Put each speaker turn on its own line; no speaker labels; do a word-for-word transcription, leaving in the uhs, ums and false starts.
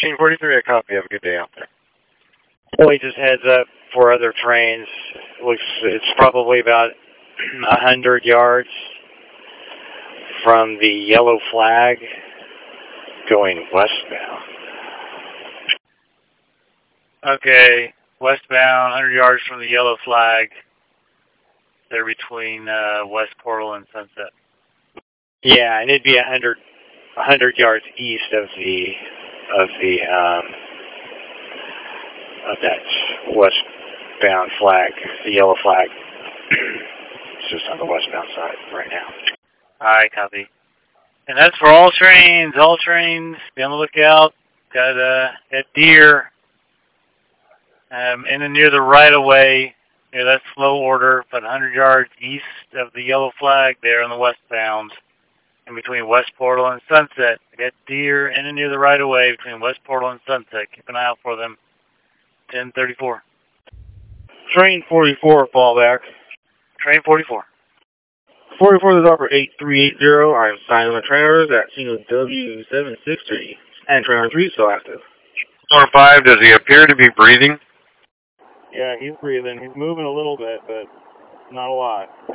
thirteen forty-three, a copy. Have a good day out there.
Boy, just heads up for other trains. Looks it's probably about a hundred yards from the yellow flag going westbound.
Okay, westbound, one hundred yards from the yellow flag. They're between uh, West Portal and Sunset.
Yeah, and it'd be a hundred, a hundred yards east of the of the um, of that westbound flag, the yellow flag. It's just on the westbound side right now.
All right, copy. And that's for all trains. All trains, be on the lookout. Got uh, got deer um, in and near the right of way. Yeah, that's slow order, but one hundred yards east of the yellow flag there on the westbound, in between West Portal and Sunset. Got deer in and near the right of way between West Portal and Sunset. Keep an eye out for them. ten thirty-four.
Train forty-four, fallback.
Train forty-four.
forty-four is offer eight three eight zero. I am signing my trainers at single W seven six three. And trainer three still active.
Number five, does he appear to be breathing?
Yeah, he's breathing. He's moving a little bit, but not a lot.